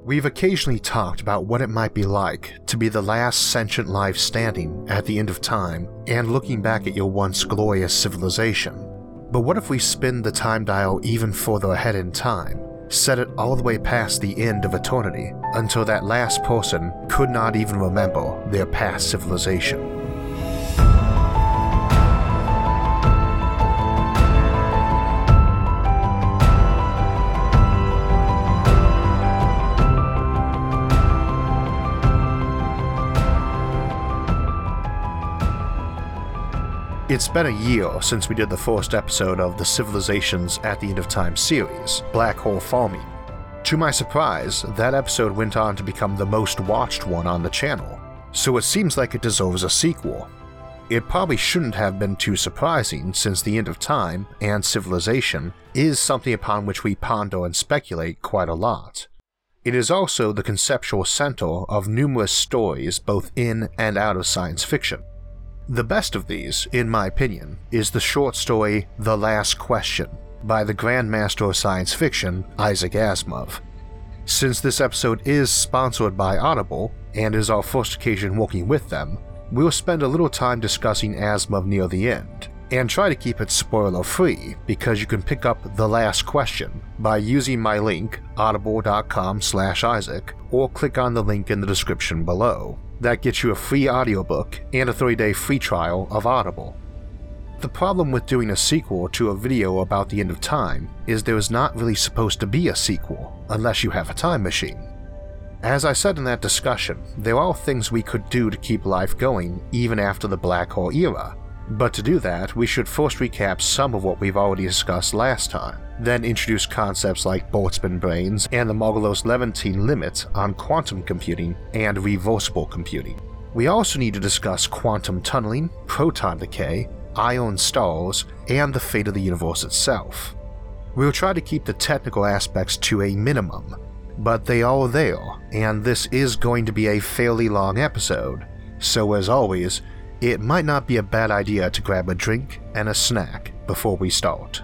We've occasionally talked about what it might be like to be the last sentient life standing at the end of time and looking back at your once glorious civilization. But what if we spin the time dial even further ahead in time, set it all the way past the end of eternity until that last person could not even remember their past civilization? It's been a year since we did the first episode of the Civilizations at the End of Time series, Black Hole Farming. To my surprise, that episode went on to become the most watched one on the channel, so it seems like it deserves a sequel. It probably shouldn't have been too surprising since the end of time and civilization is something upon which we ponder and speculate quite a lot. It is also the conceptual center of numerous stories both in and out of science fiction. The best of these, in my opinion, is the short story The Last Question by the Grandmaster of Science Fiction, Isaac Asimov. Since this episode is sponsored by Audible, and is our first occasion working with them, we'll spend a little time discussing Asimov near the end, and try to keep it spoiler-free because you can pick up The Last Question by using my link, audible.com/Isaac, or click on the link in the description below. That gets you a free audiobook and a 30-day free trial of Audible. The problem with doing a sequel to a video about the end of time is there is not really supposed to be a sequel unless you have a time machine. As I said in that discussion, there are things we could do to keep life going even after the black hole era, but to do that we should first recap some of what we've already discussed last time, then introduce concepts like Boltzmann brains and the Margolus-Levantine limit on quantum computing and reversible computing. We also need to discuss quantum tunneling, proton decay, iron stars, and the fate of the universe itself. We'll try to keep the technical aspects to a minimum, but they are there, and this is going to be a fairly long episode, so as always, it might not be a bad idea to grab a drink and a snack before we start.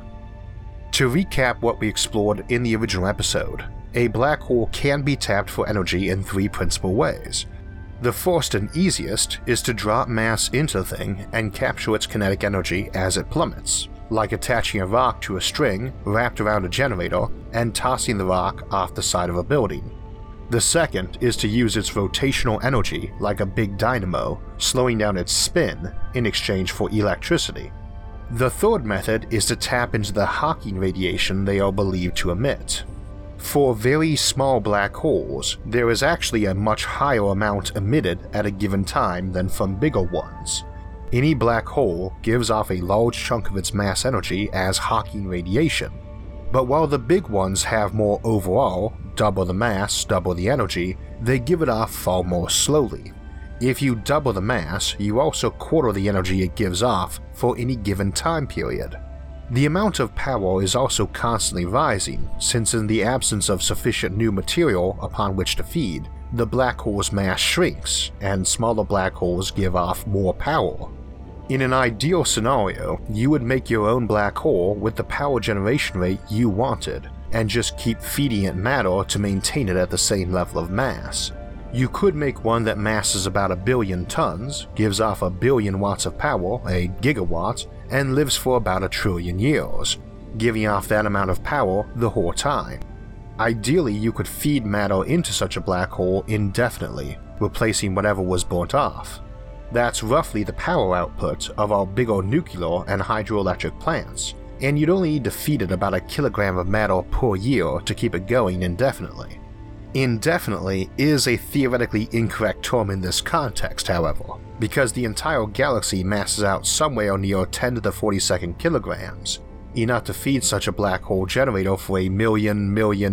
To recap what we explored in the original episode, a black hole can be tapped for energy in three principal ways. The first and easiest is to drop mass into the thing and capture its kinetic energy as it plummets, like attaching a rock to a string wrapped around a generator and tossing the rock off the side of a building. The second is to use its rotational energy like a big dynamo, slowing down its spin in exchange for electricity. The third method is to tap into the Hawking radiation they are believed to emit. For very small black holes, there is actually a much higher amount emitted at a given time than from bigger ones. Any black hole gives off a large chunk of its mass energy as Hawking radiation, but while the big ones have more overall, double the mass, double the energy, they give it off far more slowly. If you double the mass, you also quarter the energy it gives off for any given time period. The amount of power is also constantly rising, since in the absence of sufficient new material upon which to feed, the black hole's mass shrinks, and smaller black holes give off more power. In an ideal scenario, you would make your own black hole with the power generation rate you wanted, and just keep feeding it matter to maintain it at the same level of mass. You could make one that masses about 1 billion tons, gives off 1 billion watts of power, a gigawatt, and lives for about 1 trillion years, giving off that amount of power the whole time. Ideally, you could feed matter into such a black hole indefinitely, replacing whatever was burnt off. That's roughly the power output of our bigger nuclear and hydroelectric plants, and you'd only need to feed it about 1 kilogram of matter per year to keep it going indefinitely. Indefinitely is a theoretically incorrect term in this context, however, because the entire galaxy masses out somewhere near 10 to the 42nd kilograms, enough to feed such a black hole generator for a million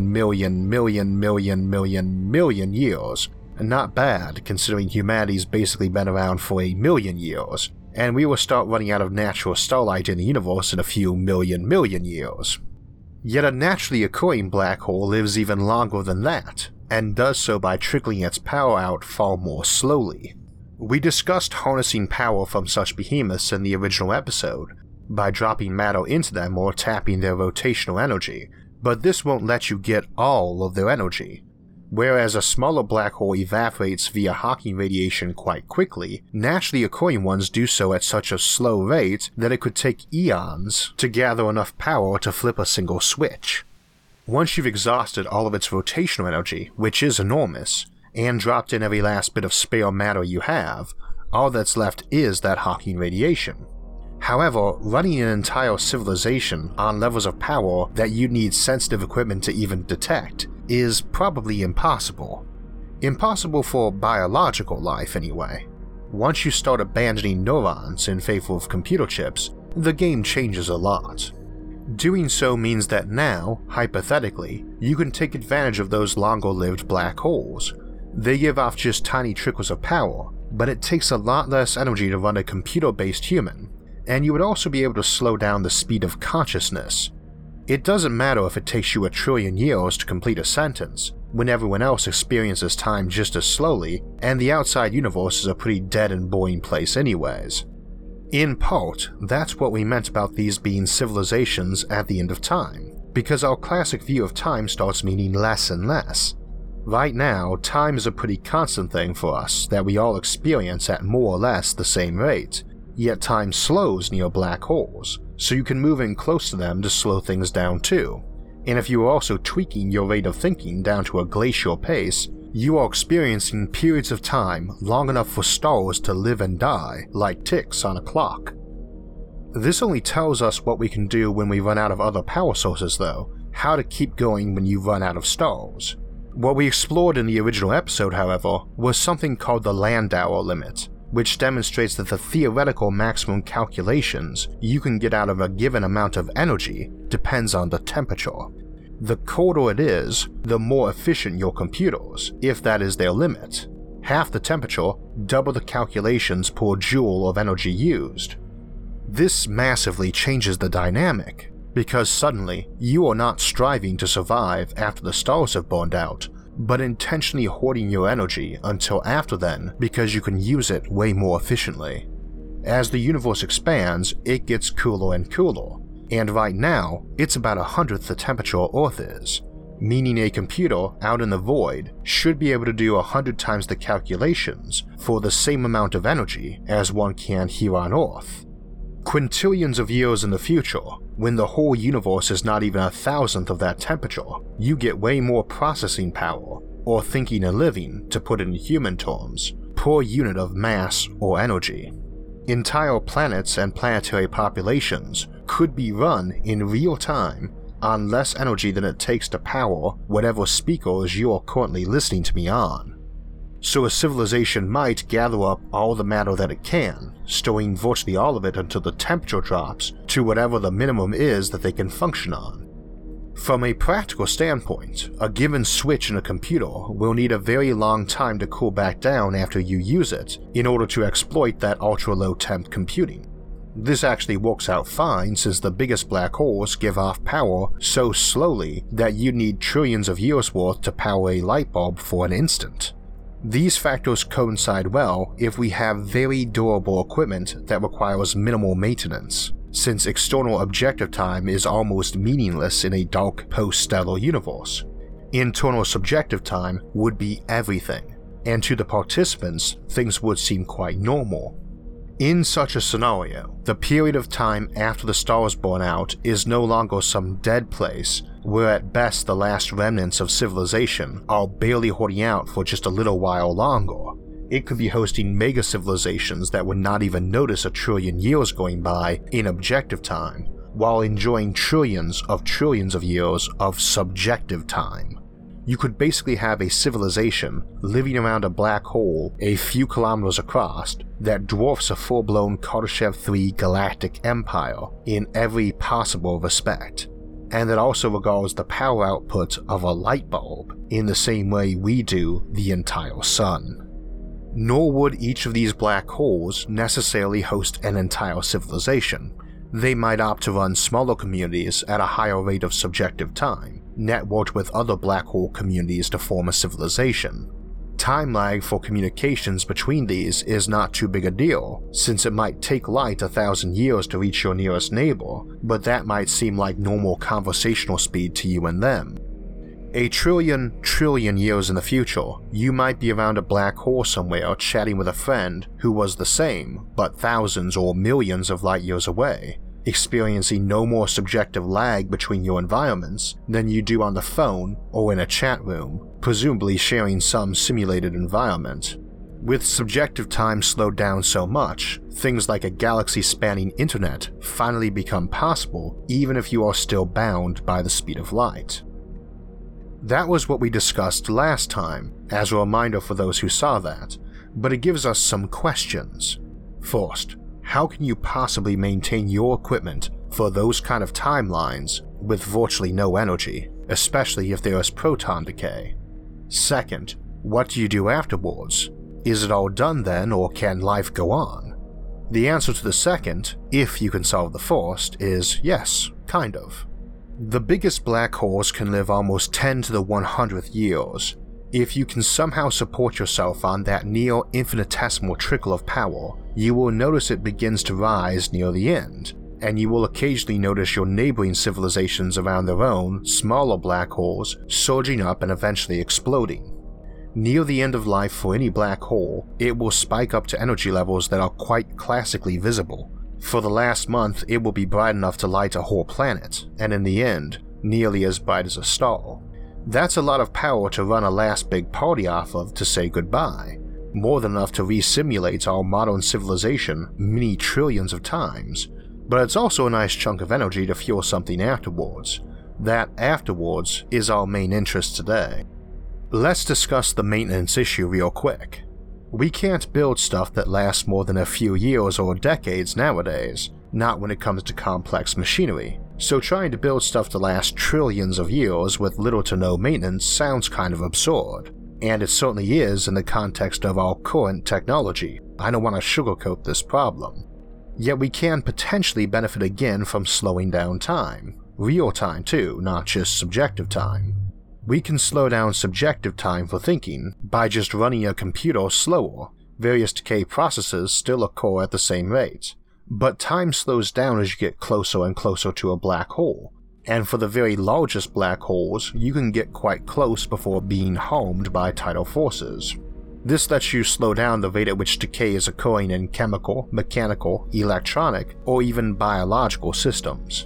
years. Not bad, considering humanity's basically been around for 1 million years, and we will start running out of natural starlight in the universe in a few million years. Yet a naturally occurring black hole lives even longer than that, and does so by trickling its power out far more slowly. We discussed harnessing power from such behemoths in the original episode, by dropping matter into them or tapping their rotational energy, but this won't let you get all of their energy. Whereas a smaller black hole evaporates via Hawking radiation quite quickly, naturally occurring ones do so at such a slow rate that it could take eons to gather enough power to flip a single switch. Once you've exhausted all of its rotational energy, which is enormous, and dropped in every last bit of spare matter you have, all that's left is that Hawking radiation. However, running an entire civilization on levels of power that you'd need sensitive equipment to even detect is probably impossible. Impossible for biological life anyway. Once you start abandoning neurons in favor of computer chips, the game changes a lot. Doing so means that now, hypothetically, you can take advantage of those longer-lived black holes. They give off just tiny trickles of power, but it takes a lot less energy to run a computer-based human, and you would also be able to slow down the speed of consciousness. It doesn't matter if it takes you 1 trillion years to complete a sentence, when everyone else experiences time just as slowly, and the outside universe is a pretty dead and boring place anyways. In part, that's what we meant about these being civilizations at the end of time, because our classic view of time starts meaning less and less. Right now, time is a pretty constant thing for us that we all experience at more or less the same rate, yet time slows near black holes, so you can move in close to them to slow things down too. And if you are also tweaking your rate of thinking down to a glacial pace, you are experiencing periods of time long enough for stars to live and die like ticks on a clock. This only tells us what we can do when we run out of other power sources though, how to keep going when you run out of stars. What we explored in the original episode, however, was something called the Landauer limit, which demonstrates that the theoretical maximum calculations you can get out of a given amount of energy depends on the temperature. The colder it is, the more efficient your computers, if that is their limit. Half the temperature, double the calculations per joule of energy used. This massively changes the dynamic, because suddenly you are not striving to survive after the stars have burned out, but intentionally hoarding your energy until after then because you can use it way more efficiently. As the universe expands, it gets cooler and cooler, and right now it's about 1/100th the temperature Earth is, meaning a computer out in the void should be able to do 100 times the calculations for the same amount of energy as one can here on Earth. Quintillions of years in the future, when the whole universe is not even 1,000th of that temperature, you get way more processing power, or thinking and living, to put it in human terms, per unit of mass or energy. Entire planets and planetary populations could be run in real time on less energy than it takes to power whatever speakers you are currently listening to me on. So a civilization might gather up all the matter that it can, storing virtually all of it until the temperature drops to whatever the minimum is that they can function on. From a practical standpoint, a given switch in a computer will need a very long time to cool back down after you use it in order to exploit that ultra-low temp computing. This actually works out fine since the biggest black holes give off power so slowly that you need trillions of years worth to power a light bulb for an instant. These factors coincide well if we have very durable equipment that requires minimal maintenance, since external objective time is almost meaningless in a dark post-stellar universe. Internal subjective time would be everything, and to the participants, things would seem quite normal. In such a scenario, the period of time after the stars burn out is no longer some dead place where at best the last remnants of civilization are barely holding out for just a little while longer. It could be hosting mega civilizations that would not even notice 1 trillion years going by in objective time, while enjoying trillions of years of subjective time. You could basically have a civilization living around a black hole a few kilometers across that dwarfs a full-blown Kardashev 3 galactic empire in every possible respect, and that also regards the power output of a light bulb in the same way we do the entire sun. Nor would each of these black holes necessarily host an entire civilization. They might opt to run smaller communities at a higher rate of subjective time, networked with other black hole communities to form a civilization. Time lag for communications between these is not too big a deal, since it might take light 1,000 years to reach your nearest neighbor, but that might seem like normal conversational speed to you and them. A trillion years in the future, you might be around a black hole somewhere chatting with a friend who was the same, but thousands or millions of light years away, experiencing no more subjective lag between your environments than you do on the phone or in a chat room, presumably sharing some simulated environment. With subjective time slowed down so much, things like a galaxy-spanning internet finally become possible even if you are still bound by the speed of light. That was what we discussed last time, as a reminder for those who saw that, but it gives us some questions. First, how can you possibly maintain your equipment for those kind of timelines with virtually no energy, especially if there is proton decay? Second, what do you do afterwards? Is it all done then, or can life go on? The answer to the second, if you can solve the first, is yes, kind of. The biggest black holes can live almost 10 to the 100th years. If you can somehow support yourself on that near infinitesimal trickle of power, you will notice it begins to rise near the end, and you will occasionally notice your neighboring civilizations around their own, smaller black holes, surging up and eventually exploding. Near the end of life for any black hole, it will spike up to energy levels that are quite classically visible. For the last month, it will be bright enough to light a whole planet, and in the end, nearly as bright as a star. That's a lot of power to run a last big party off of to say goodbye, more than enough to re-simulate our modern civilization many trillions of times, but it's also a nice chunk of energy to fuel something afterwards. That afterwards is our main interest today. Let's discuss the maintenance issue real quick. We can't build stuff that lasts more than a few years or decades nowadays, not when it comes to complex machinery, so trying to build stuff to last trillions of years with little to no maintenance sounds kind of absurd, and it certainly is in the context of our current technology. I don't want to sugarcoat this problem. Yet we can potentially benefit again from slowing down time, real time too, not just subjective time. We can slow down subjective time for thinking by just running a computer slower. Various decay processes still occur at the same rate, but time slows down as you get closer and closer to a black hole, and for the very largest black holes you can get quite close before being harmed by tidal forces. This lets you slow down the rate at which decay is occurring in chemical, mechanical, electronic, or even biological systems.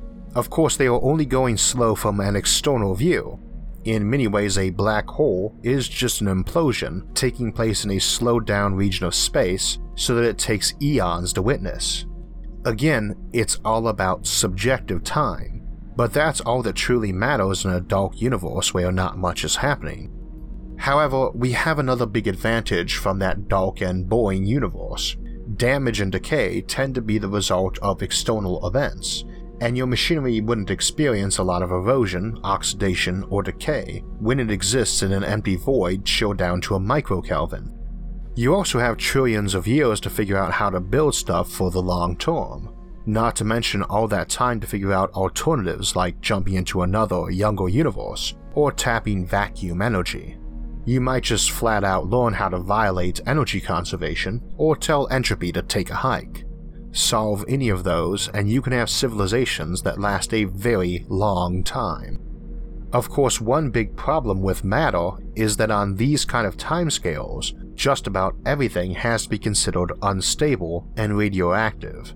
Of course, they are only going slow from an external view. In many ways, a black hole is just an implosion taking place in a slowed down region of space so that it takes eons to witness. Again, it's all about subjective time, but that's all that truly matters in a dark universe where not much is happening. However, we have another big advantage from that dark and boring universe. Damage and decay tend to be the result of external events, and your machinery wouldn't experience a lot of erosion, oxidation, or decay when it exists in an empty void chilled down to a microkelvin. You also have trillions of years to figure out how to build stuff for the long term, not to mention all that time to figure out alternatives like jumping into another, younger universe, or tapping vacuum energy. You might just flat out learn how to violate energy conservation, or tell entropy to take a hike. Solve any of those and you can have civilizations that last a very long time. Of course, one big problem with matter is that on these kind of timescales, just about everything has to be considered unstable and radioactive.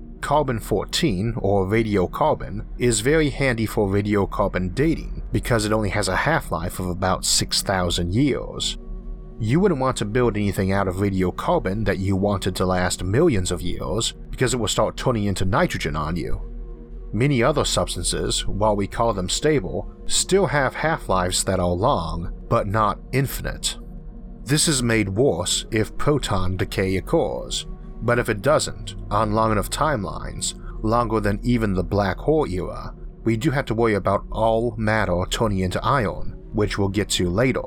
Carbon-14, or radiocarbon, is very handy for radiocarbon dating because it only has a half-life of about 6,000 years. You wouldn't want to build anything out of radiocarbon that you wanted to last millions of years because it will start turning into nitrogen on you. Many other substances, while we call them stable, still have half-lives that are long, but not infinite. This is made worse if proton decay occurs, but if it doesn't, on long enough timelines, longer than even the black hole era, we do have to worry about all matter turning into iron, which we'll get to later.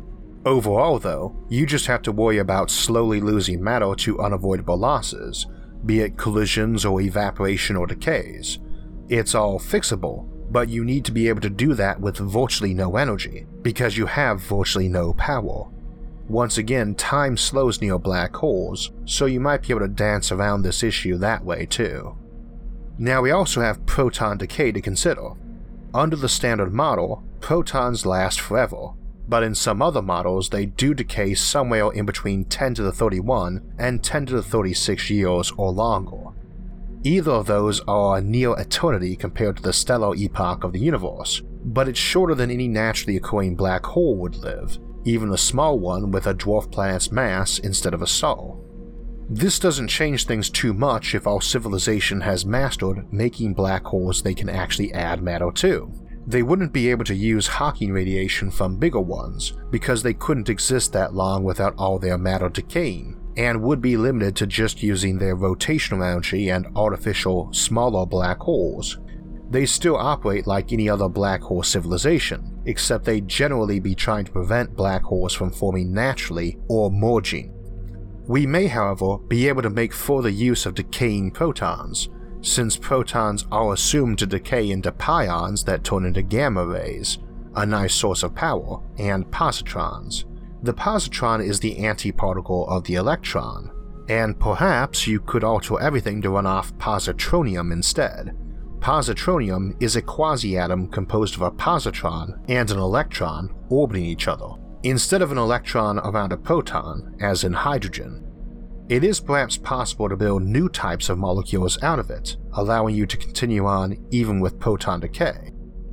Overall though, you just have to worry about slowly losing matter to unavoidable losses, be it collisions or evaporation or decays. It's all fixable, but you need to be able to do that with virtually no energy, because you have virtually no power. Once again, time slows near black holes, so you might be able to dance around this issue that way too. Now we also have proton decay to consider. Under the standard model, protons last forever, but in some other models they do decay somewhere in between 10 to the 31 and 10 to the 36 years or longer. Either of those are a near eternity compared to the stellar epoch of the universe, but it's shorter than any naturally occurring black hole would live, even a small one with a dwarf planet's mass instead of a star. This doesn't change things too much if our civilization has mastered making black holes they can actually add matter to. They wouldn't be able to use Hawking radiation from bigger ones because they couldn't exist that long without all their matter decaying, and would be limited to just using their rotational energy and artificial, smaller black holes. They still operate like any other black hole civilization, except they'd generally be trying to prevent black holes from forming naturally or merging. We may, however, be able to make further use of decaying protons, since protons are assumed to decay into pions that turn into gamma rays, a nice source of power, and positrons. The positron is the antiparticle of the electron, and perhaps you could alter everything to run off positronium instead. Positronium is a quasi-atom composed of a positron and an electron orbiting each other, instead of an electron around a proton, as in hydrogen. It is perhaps possible to build new types of molecules out of it, allowing you to continue on even with proton decay.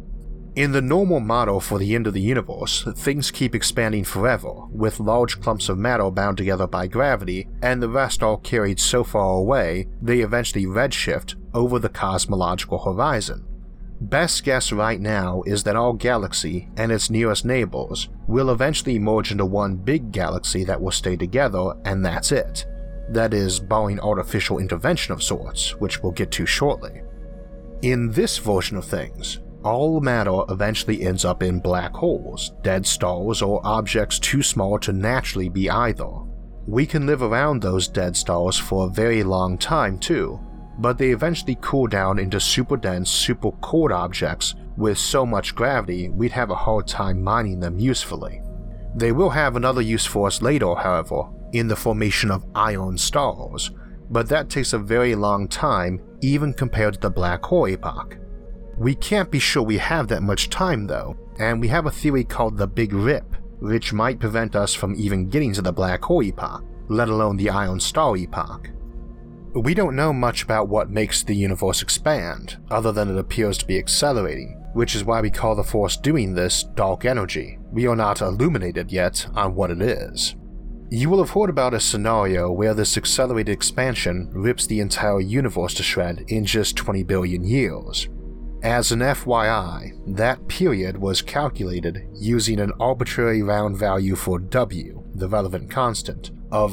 In the normal model for the end of the universe, things keep expanding forever, with large clumps of matter bound together by gravity, and the rest all carried so far away they eventually redshift over the cosmological horizon. Best guess right now is that our galaxy and its nearest neighbors will eventually merge into one big galaxy that will stay together, and that's it. That is, barring artificial intervention of sorts, which we'll get to shortly. In this version of things, all matter eventually ends up in black holes, dead stars, or objects too small to naturally be either. We can live around those dead stars for a very long time too, but they eventually cool down into super dense, super cold objects with so much gravity we'd have a hard time mining them usefully. They will have another use for us later, however, in the formation of iron stars, but that takes a very long time even compared to the black hole epoch. We can't be sure we have that much time though, and we have a theory called the Big Rip, which might prevent us from even getting to the black hole epoch, let alone the iron star epoch. We don't know much about what makes the universe expand, other than it appears to be accelerating, which is why we call the force doing this dark energy. We are not illuminated yet on what it is. You will have heard about a scenario where this accelerated expansion rips the entire universe to shred in just 20 billion years. As an FYI, that period was calculated using an arbitrary round value for W, the relevant constant, of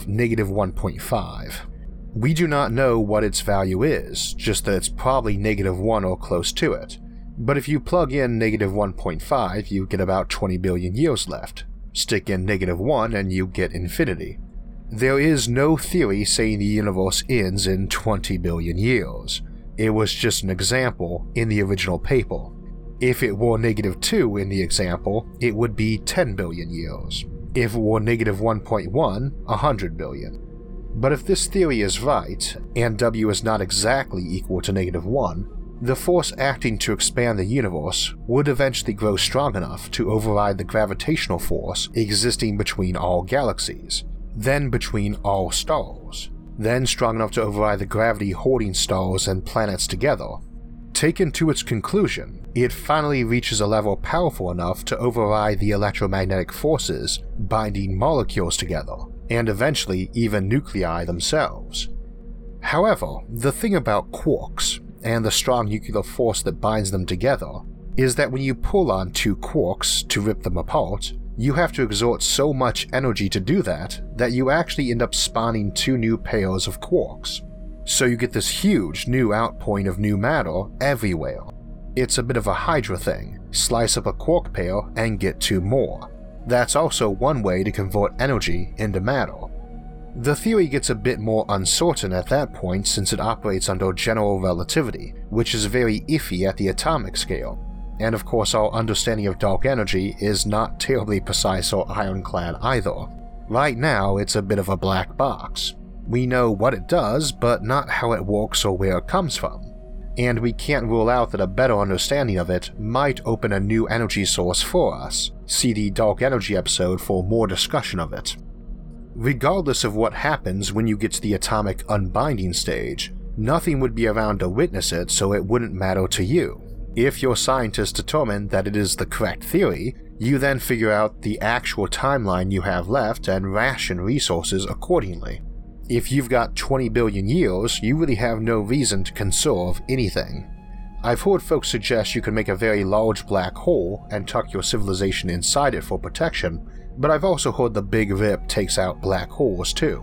-1.5. We do not know what its value is, just that it's probably -1 or close to it. But if you plug in -1.5, you get about 20 billion years left. Stick in -1 and you get infinity. There is no theory saying the universe ends in 20 billion years. It was just an example in the original paper. If it were -2 in the example, it would be 10 billion years. If it were -1.1, 100 billion. But if this theory is right, and W is not exactly equal to -1, the force acting to expand the universe would eventually grow strong enough to override the gravitational force existing between all galaxies, then between all stars, then strong enough to override the gravity holding stars and planets together. Taken to its conclusion, it finally reaches a level powerful enough to override the electromagnetic forces binding molecules together, and eventually even nuclei themselves. However, the thing about quarks, and the strong nuclear force that binds them together, is that when you pull on two quarks to rip them apart, you have to exert so much energy to do that you actually end up spawning two new pairs of quarks. So you get this huge new outpouring of new matter everywhere. It's a bit of a Hydra thing, slice up a quark pair and get two more. That's also one way to convert energy into matter. The theory gets a bit more uncertain at that point since it operates under general relativity, which is very iffy at the atomic scale. And of course our understanding of dark energy is not terribly precise or ironclad either. Right now it's a bit of a black box. We know what it does, but not how it works or where it comes from. and we can't rule out that a better understanding of it might open a new energy source for us. See the Dark Energy episode for more discussion of it. Regardless of what happens when you get to the atomic unbinding stage, nothing would be around to witness it, so it wouldn't matter to you. If your scientists determine that it is the correct theory, you then figure out the actual timeline you have left and ration resources accordingly. If you've got 20 billion years, you really have no reason to conserve anything. I've heard folks suggest you can make a very large black hole and tuck your civilization inside it for protection, but I've also heard the Big Rip takes out black holes too.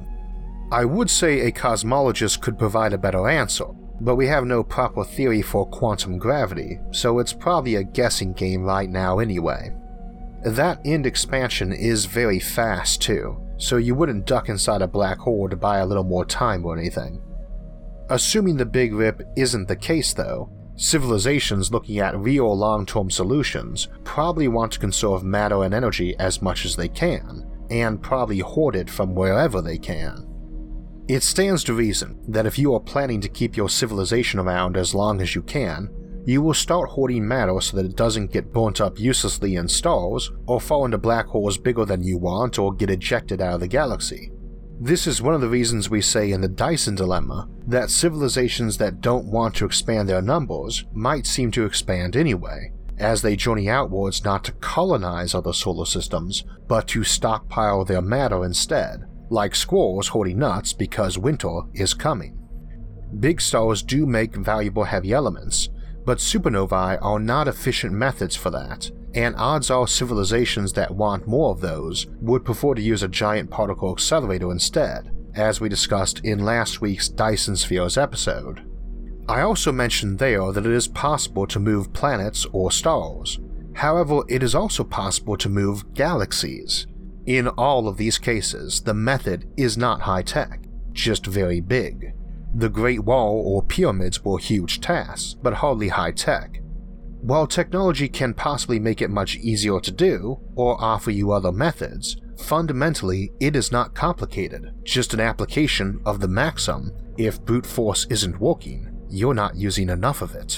I would say a cosmologist could provide a better answer, but we have no proper theory for quantum gravity, so it's probably a guessing game right now anyway. That end expansion is very fast too, so you wouldn't duck inside a black hole to buy a little more time or anything. Assuming the Big Rip isn't the case though, civilizations looking at real long-term solutions probably want to conserve matter and energy as much as they can, and probably hoard it from wherever they can. It stands to reason that if you are planning to keep your civilization around as long as you can, you will start hoarding matter so that it doesn't get burnt up uselessly in stars, or fall into black holes bigger than you want, or get ejected out of the galaxy. This is one of the reasons we say in the Dyson Dilemma that civilizations that don't want to expand their numbers might seem to expand anyway, as they journey outwards not to colonize other solar systems, but to stockpile their matter instead, like squirrels hoarding nuts because winter is coming. Big stars do make valuable heavy elements, but supernovae are not efficient methods for that, and odds are civilizations that want more of those would prefer to use a giant particle accelerator instead, as we discussed in last week's Dyson Spheres episode. I also mentioned there that it is possible to move planets or stars. However, it is also possible to move galaxies. In all of these cases, the method is not high-tech, just very big. The Great Wall or pyramids were huge tasks, but hardly high-tech. While technology can possibly make it much easier to do, or offer you other methods, fundamentally it is not complicated, just an application of the maxim: if brute force isn't working, you're not using enough of it.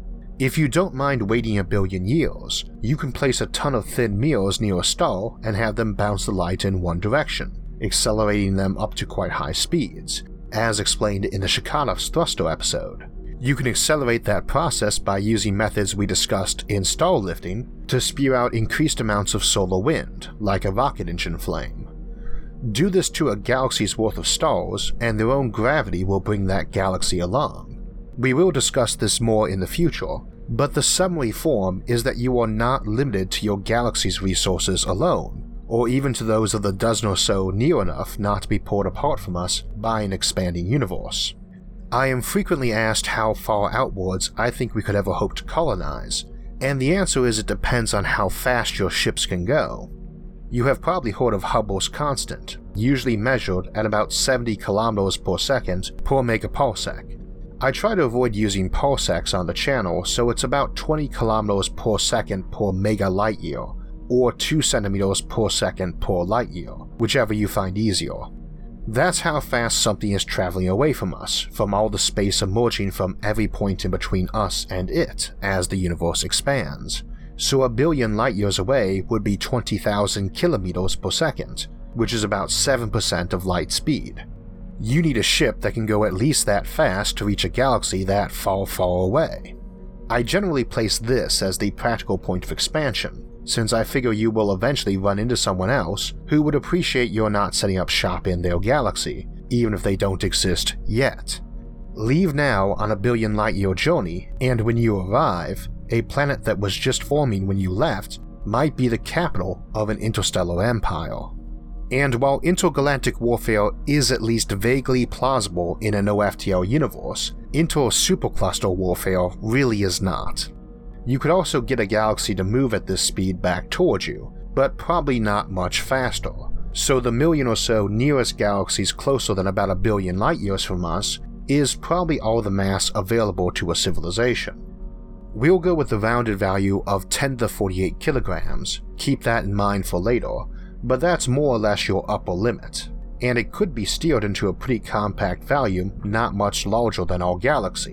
If you don't mind waiting a billion years, you can place a ton of thin mirrors near a star and have them bounce the light in one direction, accelerating them up to quite high speeds, as explained in the Shakanov's thruster episode. You can accelerate that process by using methods we discussed in star lifting to spew out increased amounts of solar wind, like a rocket engine flame. Do this to a galaxy's worth of stars, and their own gravity will bring that galaxy along. We will discuss this more in the future, but the summary form is that you are not limited to your galaxy's resources alone, or even to those of the dozen or so near enough not to be pulled apart from us by an expanding universe. I am frequently asked how far outwards I think we could ever hope to colonize, and the answer is it depends on how fast your ships can go. You have probably heard of Hubble's constant, usually measured at about 70 km per second per megaparsec. I try to avoid using parsecs on the channel, so it's about 20 km per second per mega light year, or 2 centimeters per second per light year, whichever you find easier. That's how fast something is traveling away from us, from all the space emerging from every point in between us and it as the universe expands. So a billion light years away would be 20,000 kilometers per second, which is about 7% of light speed. You need a ship that can go at least that fast to reach a galaxy that far, far away. I generally place this as the practical point of expansion, since I figure you will eventually run into someone else who would appreciate your not setting up shop in their galaxy, even if they don't exist yet. Leave now on a billion light year journey, and when you arrive, a planet that was just forming when you left might be the capital of an interstellar empire. And while intergalactic warfare is at least vaguely plausible in an OFTL universe, inter-supercluster warfare really is not. You could also get a galaxy to move at this speed back towards you, but probably not much faster, so the million or so nearest galaxies closer than about a billion light years from us is probably all the mass available to a civilization. We'll go with the rounded value of 10 to the 48 kilograms, keep that in mind for later, but that's more or less your upper limit, and it could be steered into a pretty compact value not much larger than our galaxy.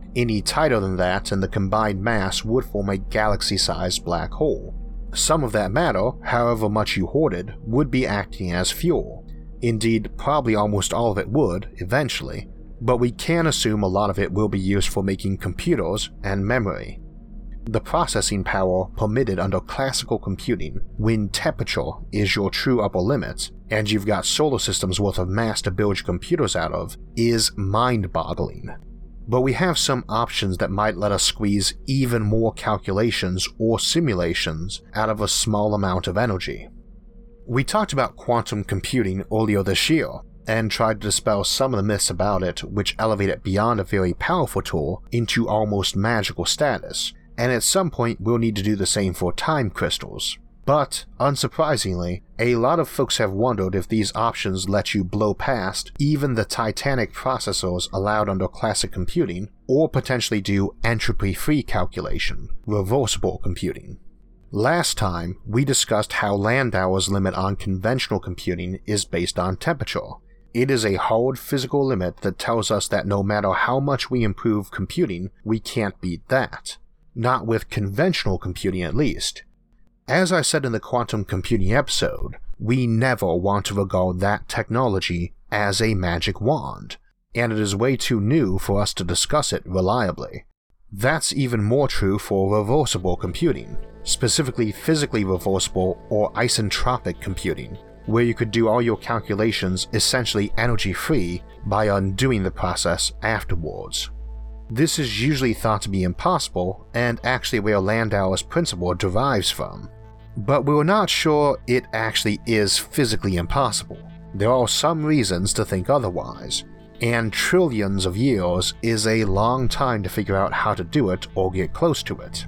Any tighter than that and the combined mass would form a galaxy-sized black hole. Some of that matter, however much you hoarded, would be acting as fuel. Indeed, probably almost all of it would, eventually, but we can assume a lot of it will be used for making computers and memory. The processing power permitted under classical computing, when temperature is your true upper limit, and you've got solar systems worth of mass to build your computers out of, is mind-boggling. But we have some options that might let us squeeze even more calculations or simulations out of a small amount of energy. We talked about quantum computing earlier this year, and tried to dispel some of the myths about it which elevate it beyond a very powerful tool into almost magical status, and at some point we'll need to do the same for time crystals. But, unsurprisingly, a lot of folks have wondered if these options let you blow past even the titanic processors allowed under classic computing, or potentially do entropy-free calculation, reversible computing. Last time, we discussed how Landauer's limit on conventional computing is based on temperature. It is a hard physical limit that tells us that no matter how much we improve computing, we can't beat that. Not with conventional computing at least. As I said in the quantum computing episode, we never want to regard that technology as a magic wand, and it is way too new for us to discuss it reliably. That's even more true for reversible computing, specifically physically reversible or isentropic computing, where you could do all your calculations essentially energy-free by undoing the process afterwards. This is usually thought to be impossible, and actually where Landauer's principle derives from. But we're not sure it actually is physically impossible. There are some reasons to think otherwise, and trillions of years is a long time to figure out how to do it or get close to it.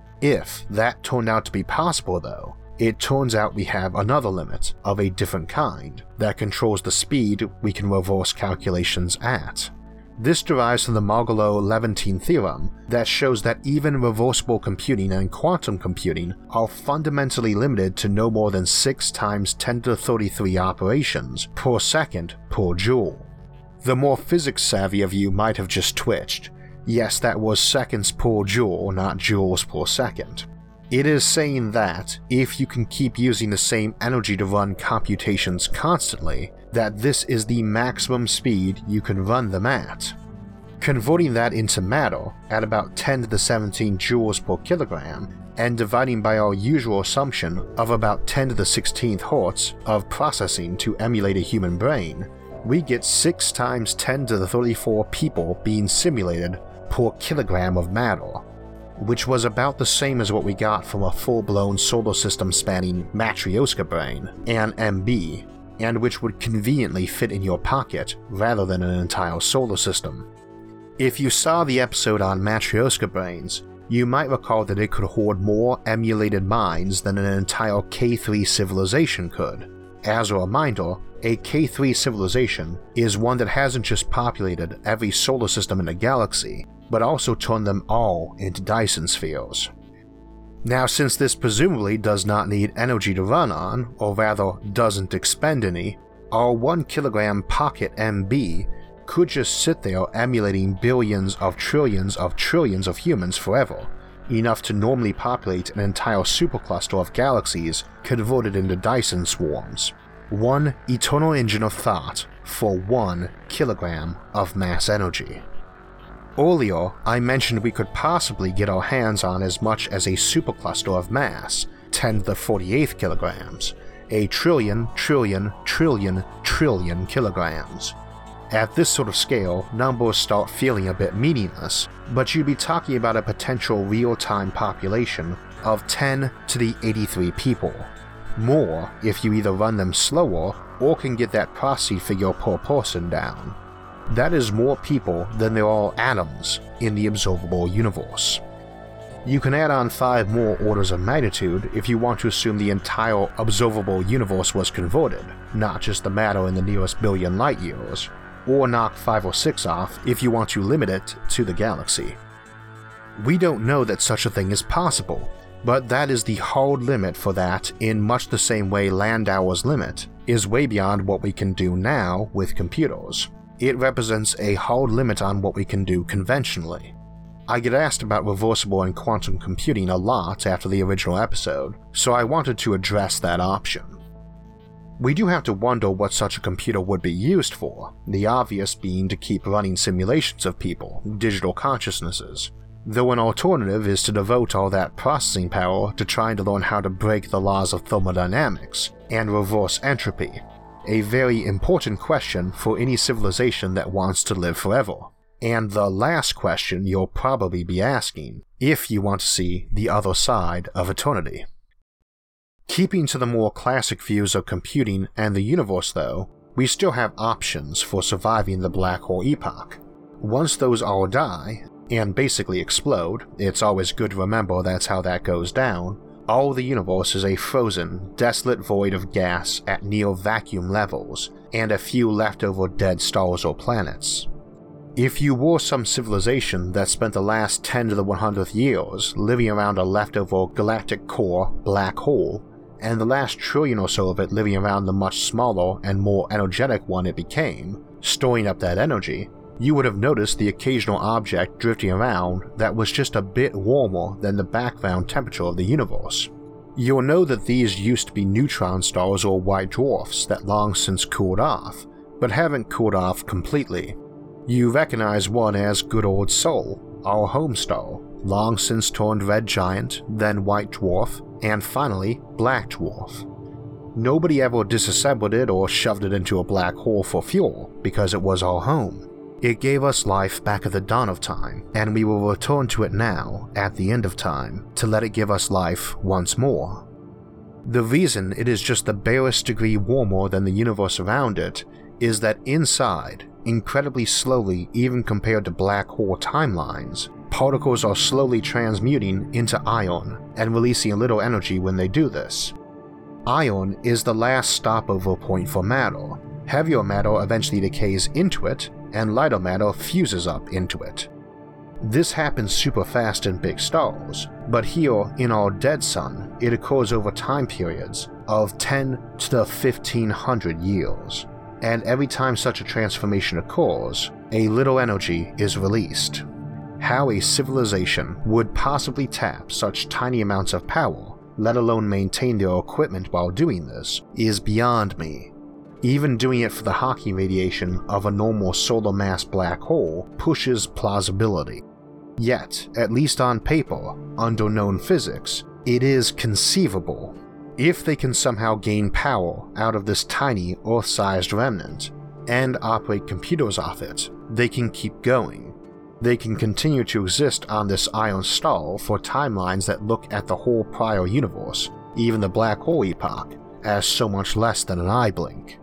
If that turned out to be possible though, it turns out we have another limit of a different kind that controls the speed we can reverse calculations at. This derives from the Margolin-Leventine theorem that shows that even reversible computing and quantum computing are fundamentally limited to no more than 6 times 10 to the 33 operations per second per joule. The more physics savvy of you might have just twitched. Yes, that was seconds per joule, not joules per second. It is saying that, if you can keep using the same energy to run computations constantly, that this is the maximum speed you can run them at. Converting that into matter at about 10 to the 17 joules per kilogram, and dividing by our usual assumption of about 10 to the 16th hertz of processing to emulate a human brain, we get 6 times 10 to the 34 people being simulated per kilogram of matter, which was about the same as what we got from a full-blown solar system spanning Matryoshka brain, an MB, and which would conveniently fit in your pocket rather than an entire solar system. If you saw the episode on Matryoshka brains, you might recall that it could hoard more emulated minds than an entire K3 civilization could. As a reminder, a K3 civilization is one that hasn't just populated every solar system in a galaxy, but also turned them all into Dyson spheres. Now, since this presumably does not need energy to run on, or rather doesn't expend any, our 1 kilogram pocket MB could just sit there emulating billions of trillions of humans forever, enough to normally populate an entire supercluster of galaxies converted into Dyson swarms. One eternal engine of thought for 1 kilogram of mass energy. Earlier, I mentioned we could possibly get our hands on as much as a supercluster of mass, 10 to the 48th kilograms, a trillion kilograms. At this sort of scale, numbers start feeling a bit meaningless, but you'd be talking about a potential real-time population of 10 to the 83 people. More if you either run them slower or can get that processing figure per person down. That is more people than there are atoms in the observable universe. You can add on 5 more orders of magnitude if you want to assume the entire observable universe was converted, not just the matter in the nearest billion light years, or knock 5 or 6 off if you want to limit it to the galaxy. We don't know that such a thing is possible, but that is the hard limit for that, in much the same way Landauer's limit is way beyond what we can do now with computers. It represents a hard limit on what we can do conventionally. I get asked about reversible and quantum computing a lot after the original episode, so I wanted to address that option. We do have to wonder what such a computer would be used for, the obvious being to keep running simulations of people, digital consciousnesses, though an alternative is to devote all that processing power to trying to learn how to break the laws of thermodynamics and reverse entropy, a very important question for any civilization that wants to live forever. And the last question you'll probably be asking if you want to see the other side of eternity. Keeping to the more classic views of computing and the universe though, we still have options for surviving the black hole epoch. Once those all die, and basically explode, it's always good to remember that's how that goes down, all the universe is a frozen, desolate void of gas at near vacuum levels, and a few leftover dead stars or planets. If you were some civilization that spent the last 10 to the 100th years living around a leftover galactic core black hole, and the last trillion or so of it living around the much smaller and more energetic one it became, storing up that energy, you would have noticed the occasional object drifting around that was just a bit warmer than the background temperature of the universe. You'll know that these used to be neutron stars or white dwarfs that long since cooled off, but haven't cooled off completely. You recognize one as good old Sol, our home star, long since turned red giant, then white dwarf, and finally black dwarf. Nobody ever disassembled it or shoved it into a black hole for fuel because it was our home. It gave us life back at the dawn of time, and we will return to it now, at the end of time, to let it give us life once more. The reason it is just the barest degree warmer than the universe around it is that inside, incredibly slowly even compared to black hole timelines, particles are slowly transmuting into iron and releasing a little energy when they do this. Iron is the last stopover point for matter. Heavier matter eventually decays into it, and lighter matter fuses up into it. This happens super fast in big stars, but here in our dead sun it occurs over time periods of 10 to the 1500 years. And every time such a transformation occurs, a little energy is released. How a civilization would possibly tap such tiny amounts of power, let alone maintain their equipment while doing this, is beyond me. Even doing it for the Hawking radiation of a normal solar mass black hole pushes plausibility. Yet, at least on paper, under known physics, it is conceivable. If they can somehow gain power out of this tiny Earth-sized remnant, and operate computers off it, they can keep going. They can continue to exist on this iron star for timelines that look at the whole prior universe, even the black hole epoch, as so much less than an eye blink.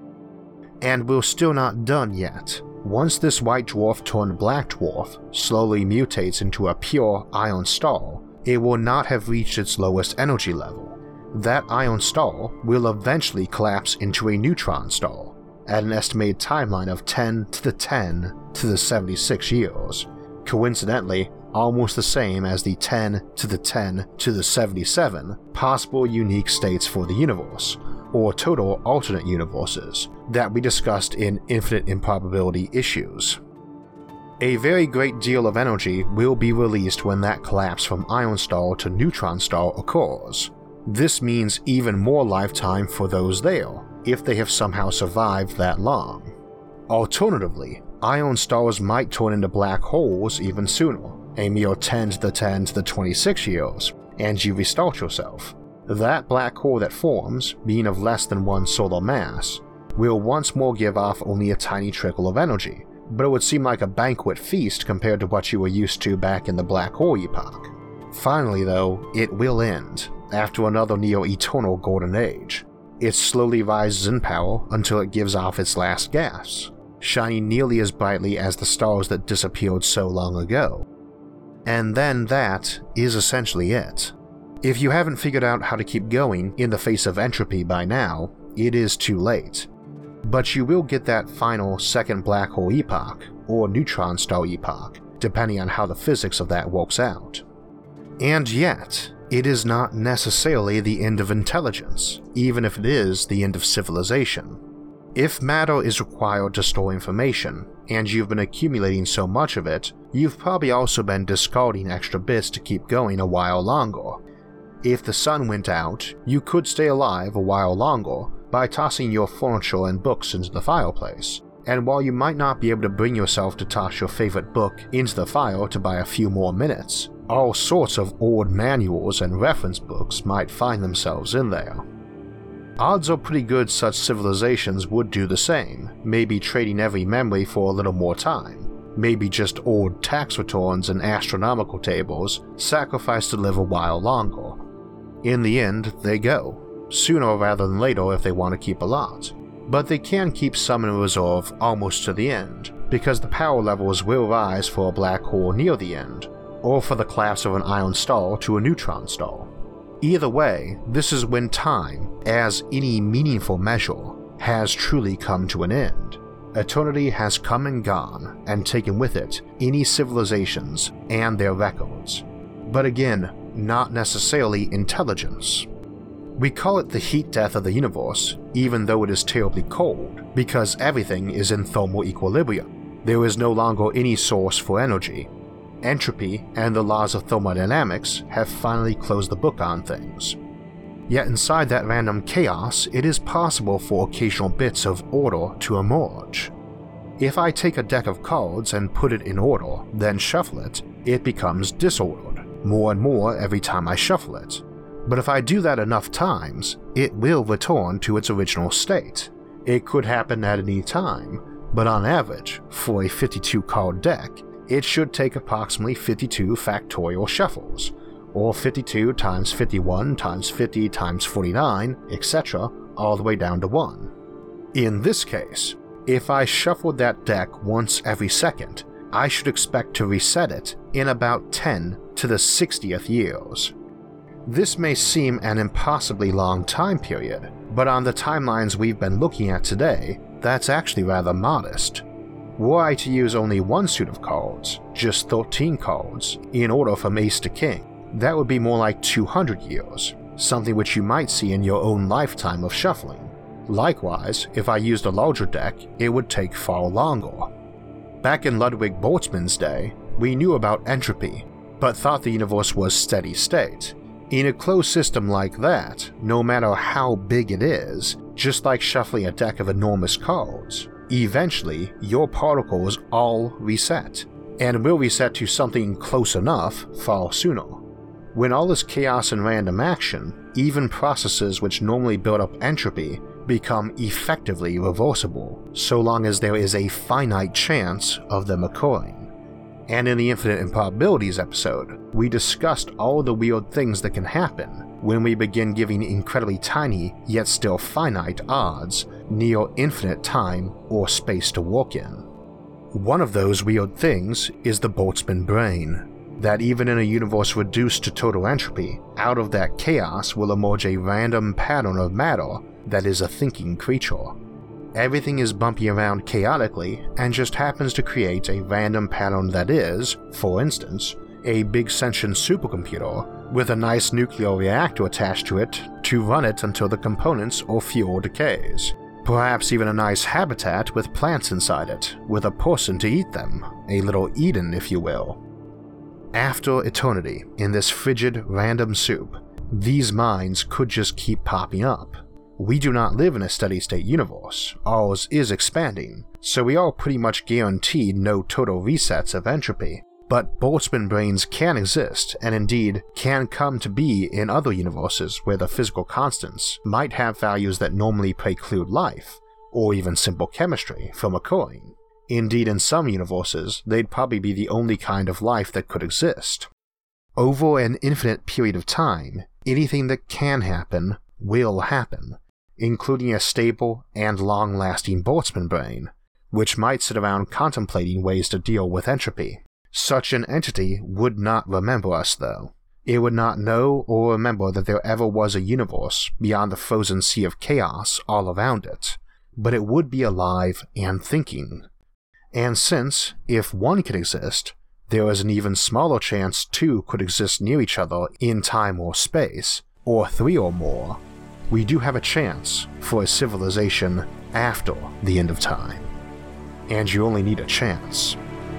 And we're still not done yet. Once this white dwarf turned black dwarf slowly mutates into a pure iron star, it will not have reached its lowest energy level. That iron star will eventually collapse into a neutron star, at an estimated timeline of 10 to the 10 to the 76 years, coincidentally almost the same as the 10 to the 10 to the 77 possible unique states for the universe, or total alternate universes, that we discussed in Infinite Improbability issues. A very great deal of energy will be released when that collapse from iron star to neutron star occurs. This means even more lifetime for those there, if they have somehow survived that long. Alternatively, iron stars might turn into black holes even sooner, a mere 10 to the 10 to the 26 years, and you restart yourself. That black hole that forms, being of less than one solar mass, will once more give off only a tiny trickle of energy, but it would seem like a banquet feast compared to what you were used to back in the black hole epoch. Finally though, it will end, after another near-eternal golden age. It slowly rises in power until it gives off its last gas, shining nearly as brightly as the stars that disappeared so long ago. And then that is essentially it. If you haven't figured out how to keep going in the face of entropy by now, it is too late. But you will get that final second black hole epoch, or neutron star epoch, depending on how the physics of that works out. And yet, it is not necessarily the end of intelligence, even if it is the end of civilization. If matter is required to store information, and you've been accumulating so much of it, you've probably also been discarding extra bits to keep going a while longer. If the sun went out, you could stay alive a while longer by tossing your furniture and books into the fireplace, and while you might not be able to bring yourself to toss your favorite book into the fire to buy a few more minutes, all sorts of old manuals and reference books might find themselves in there. Odds are pretty good such civilizations would do the same, maybe trading every memory for a little more time, maybe just old tax returns and astronomical tables sacrificed to live a while longer. In the end, they go, sooner rather than later if they want to keep a lot, but they can keep some in reserve almost to the end, because the power levels will rise for a black hole near the end, or for the collapse of an iron star to a neutron star. Either way, this is when time, as any meaningful measure, has truly come to an end. Eternity has come and gone, and taken with it any civilizations and their records. But again, not necessarily intelligence. We call it the heat death of the universe, even though it is terribly cold, because everything is in thermal equilibrium. There is no longer any source for energy. Entropy and the laws of thermodynamics have finally closed the book on things. Yet inside that random chaos, it is possible for occasional bits of order to emerge. If I take a deck of cards and put it in order, then shuffle it, it becomes disordered, more and more every time I shuffle it. But if I do that enough times, it will return to its original state. It could happen at any time, but on average, for a 52-card deck, it should take approximately 52 factorial shuffles, or 52 times 51 times 50 times 49, etc., all the way down to 1. In this case, if I shuffled that deck once every second, I should expect to reset it in about 10 to the 60th years. This may seem an impossibly long time period, but on the timelines we've been looking at today, that's actually rather modest. Were I to use only one suit of cards, just 13 cards, in order from ace to king, that would be more like 200 years, something which you might see in your own lifetime of shuffling. Likewise, if I used a larger deck, it would take far longer. Back in Ludwig Boltzmann's day, we knew about entropy, but thought the universe was steady state. In a closed system like that, no matter how big it is, just like shuffling a deck of enormous cards, eventually your particles all reset, and will reset to something close enough far sooner. When all is chaos and random action, even processes which normally build up entropy become effectively reversible, so long as there is a finite chance of them occurring. And in the Infinite Improbabilities episode, we discussed all the weird things that can happen when we begin giving incredibly tiny yet still finite odds near infinite time or space to work in. One of those weird things is the Boltzmann brain, that even in a universe reduced to total entropy, out of that chaos will emerge a random pattern of matter that is a thinking creature. Everything is bumpy around chaotically and just happens to create a random pattern that is, for instance, a big sentient supercomputer with a nice nuclear reactor attached to it to run it until the components or fuel decays. Perhaps even a nice habitat with plants inside it, with a person to eat them, a little Eden if you will. After eternity, in this frigid, random soup, these minds could just keep popping up. We do not live in a steady-state universe, ours is expanding, so we are pretty much guaranteed no total resets of entropy. But Boltzmann brains can exist, and indeed can come to be in other universes where the physical constants might have values that normally preclude life, or even simple chemistry, from occurring. Indeed, in some universes, they'd probably be the only kind of life that could exist. Over an infinite period of time, anything that can happen will happen, including a stable and long-lasting Boltzmann brain, which might sit around contemplating ways to deal with entropy. Such an entity would not remember us, though. It would not know or remember that there ever was a universe beyond the frozen sea of chaos all around it, but it would be alive and thinking. And since, if one could exist, there is an even smaller chance two could exist near each other in time or space, or three or more, we do have a chance for a civilization after the end of time. And you only need a chance.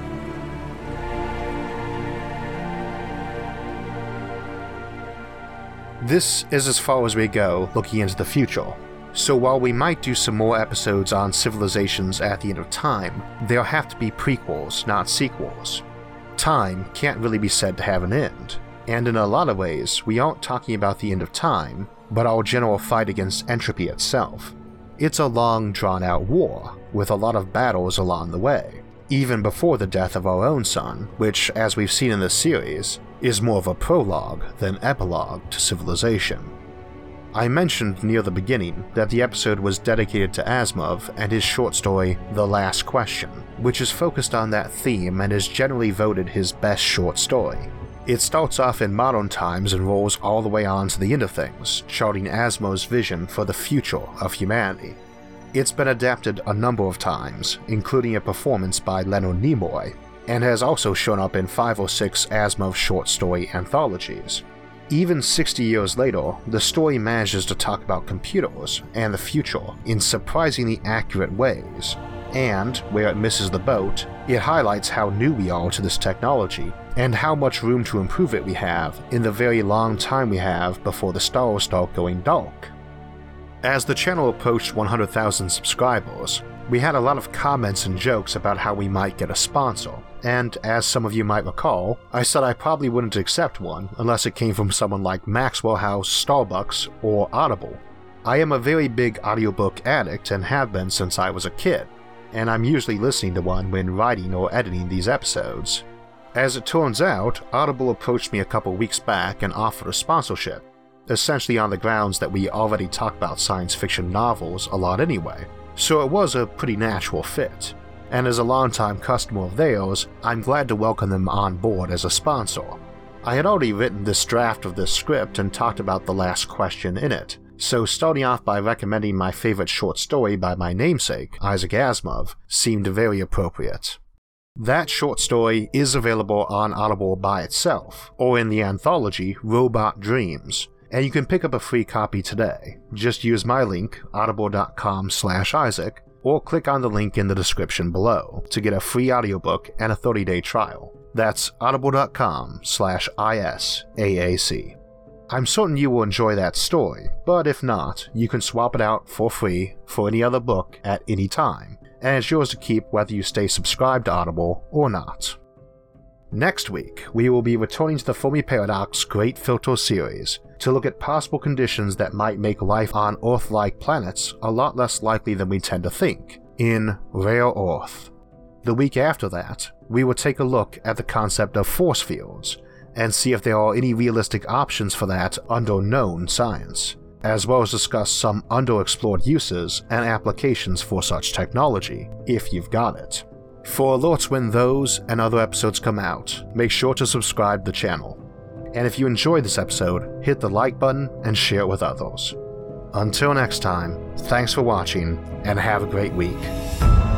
This is as far as we go looking into the future, so while we might do some more episodes on civilizations at the end of time, there'll have to be prequels, not sequels. Time can't really be said to have an end, and in a lot of ways we aren't talking about the end of time, but our general fight against entropy itself. It's a long drawn-out war, with a lot of battles along the way, even before the death of our own sun, which, as we've seen in this series, is more of a prologue than epilogue to civilization. I mentioned near the beginning that the episode was dedicated to Asimov and his short story The Last Question, which is focused on that theme and is generally voted his best short story. It starts off in modern times and rolls all the way on to the end of things, charting Asimov's vision for the future of humanity. It's been adapted a number of times, including a performance by Leonard Nimoy, and has also shown up in 5 or 6 Asimov short story anthologies. Even 60 years later, the story manages to talk about computers and the future in surprisingly accurate ways, and, where it misses the boat, it highlights how new we are to this technology and how much room to improve it we have in the very long time we have before the stars start going dark. As the channel approached 100,000 subscribers, we had a lot of comments and jokes about how we might get a sponsor, and as some of you might recall, I said I probably wouldn't accept one unless it came from someone like Maxwell House, Starbucks, or Audible. I am a very big audiobook addict and have been since I was a kid, and I'm usually listening to one when writing or editing these episodes. As it turns out, Audible approached me a couple weeks back and offered a sponsorship, essentially on the grounds that we already talk about science fiction novels a lot anyway, so it was a pretty natural fit. And as a longtime customer of theirs, I'm glad to welcome them on board as a sponsor. I had already written this draft of this script and talked about The Last Question in it, so starting off by recommending my favorite short story by my namesake, Isaac Asimov, seemed very appropriate. That short story is available on Audible by itself, or in the anthology Robot Dreams, and you can pick up a free copy today. Just use my link, audible.com/Isaac, or click on the link in the description below to get a free audiobook and a 30-day trial. That's audible.com/ISAAC. I'm certain you will enjoy that story, but if not, you can swap it out for free for any other book at any time, and it's yours to keep whether you stay subscribed to Audible or not. Next week, we will be returning to the Fermi Paradox Great Filter series to look at possible conditions that might make life on Earth-like planets a lot less likely than we tend to think, in Rare Earth. The week after that, we will take a look at the concept of force fields and see if there are any realistic options for that under known science, as well as discuss some underexplored uses and applications for such technology, if you've got it. For alerts when those and other episodes come out, make sure to subscribe to the channel. And if you enjoyed this episode, hit the like button and share it with others. Until next time, thanks for watching and have a great week.